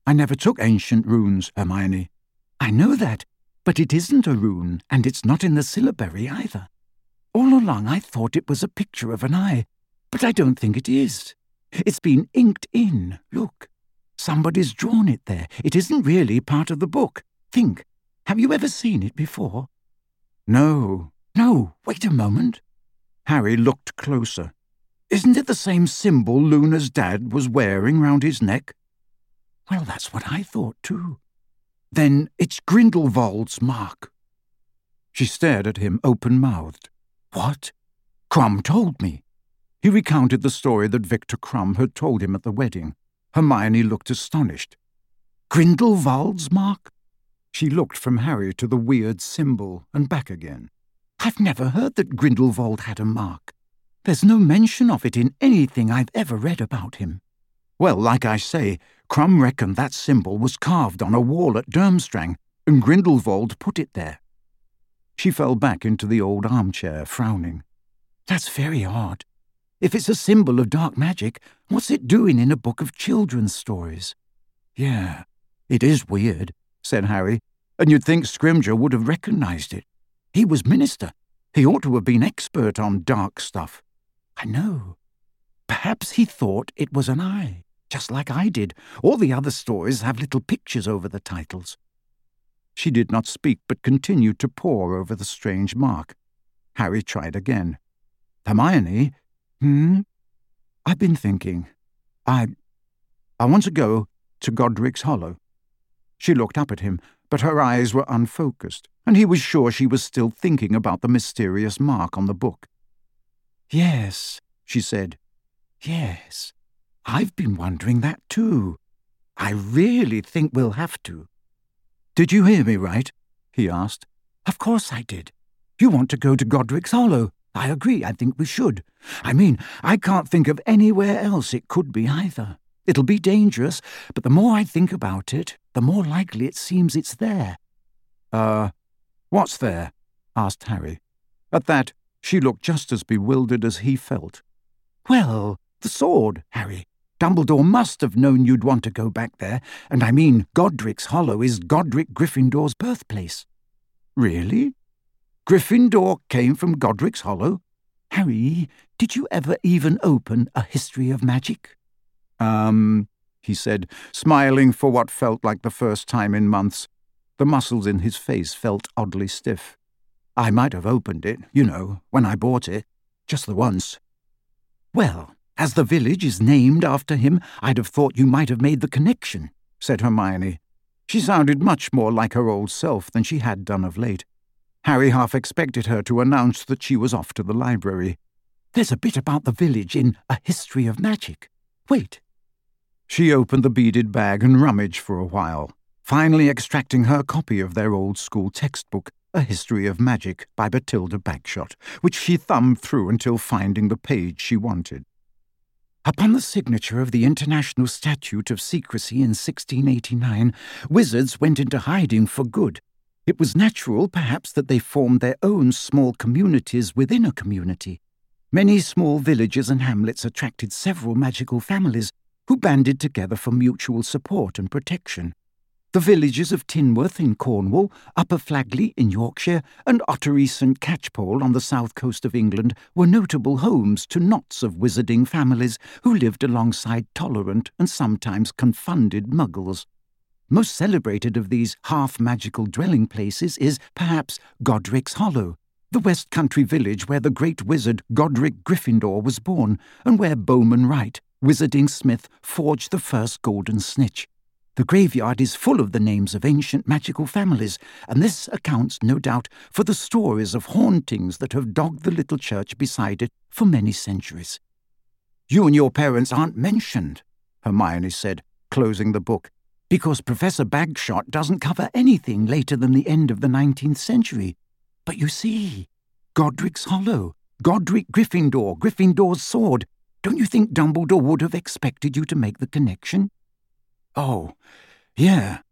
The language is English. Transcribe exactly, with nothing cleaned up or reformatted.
I never took ancient runes, Hermione. I know that, but it isn't a rune, and it's not in the syllabary either. All along I thought it was a picture of an eye, but I don't think it is. It's been inked in, look. Somebody's drawn it there. It isn't really part of the book. Think, have you ever seen it before? No, no, wait a moment. Harry looked closer. Isn't it the same symbol Luna's dad was wearing round his neck? Well, that's what I thought too. Then it's Grindelwald's mark. She stared at him open-mouthed. What? Krum told me. He recounted the story that Victor Krum had told him at the wedding. Hermione looked astonished. Grindelwald's mark? She looked from Harry to the weird symbol and back again. I've never heard that Grindelwald had a mark. There's no mention of it in anything I've ever read about him. Well, like I say, Krum reckoned that symbol was carved on a wall at Durmstrang, and Grindelwald put it there. She fell back into the old armchair, frowning. That's very odd. If it's a symbol of dark magic, what's it doing in a book of children's stories? Yeah, it is weird, said Harry, and you'd think Scrimgeour would have recognised it. He was minister. He ought to have been expert on dark stuff. I know. Perhaps he thought it was an eye, just like I did. All the other stories have little pictures over the titles. She did not speak, but continued to pore over the strange mark. Harry tried again. Hermione? Hmm? I've been thinking. I... I want to go to Godric's Hollow. She looked up at him, but her eyes were unfocused, and he was sure she was still thinking about the mysterious mark on the book. Yes, she said. Yes, I've been wondering that too. I really think we'll have to. Did you hear me right? He asked. Of course I did. You want to go to Godric's Hollow. I agree, I think we should. I mean, I can't think of anywhere else it could be either. It'll be dangerous, but the more I think about it, the more likely it seems it's there. Uh, what's there? Asked Harry. At that, she looked just as bewildered as he felt. Well, the sword, Harry. Dumbledore must have known you'd want to go back there, and I mean Godric's Hollow is Godric Gryffindor's birthplace. Really? Gryffindor came from Godric's Hollow? Harry, did you ever even open a history of magic? Um, he said, smiling for what felt like the first time in months. The muscles in his face felt oddly stiff. I might have opened it, you know, when I bought it. Just the once. Well, as the village is named after him, I'd have thought you might have made the connection, said Hermione. She sounded much more like her old self than she had done of late. Harry half expected her to announce that she was off to the library. There's a bit about the village in A History of Magic. Wait. She opened the beaded bag and rummaged for a while, finally extracting her copy of their old school textbook, A History of Magic by Bathilda Bagshot, which she thumbed through until finding the page she wanted. Upon the signature of the International Statute of Secrecy in sixteen eighty-nine, wizards went into hiding for good. It was natural, perhaps, that they formed their own small communities within a community. Many small villages and hamlets attracted several magical families who banded together for mutual support and protection. The villages of Tinworth in Cornwall, Upper Flagley in Yorkshire, and Ottery Saint Catchpole on the south coast of England were notable homes to knots of wizarding families who lived alongside tolerant and sometimes confounded muggles. Most celebrated of these half-magical dwelling places is, perhaps, Godric's Hollow, the West Country village where the great wizard Godric Gryffindor was born, and where Bowman Wright, wizarding smith, forged the first golden snitch. The graveyard is full of the names of ancient magical families, and this accounts, no doubt, for the stories of hauntings that have dogged the little church beside it for many centuries. You and your parents aren't mentioned, Hermione said, closing the book, because Professor Bagshot doesn't cover anything later than the end of the nineteenth century. But you see, Godric's Hollow, Godric Gryffindor, Gryffindor's sword. Don't you think Dumbledore would have expected you to make the connection? Oh, yeah,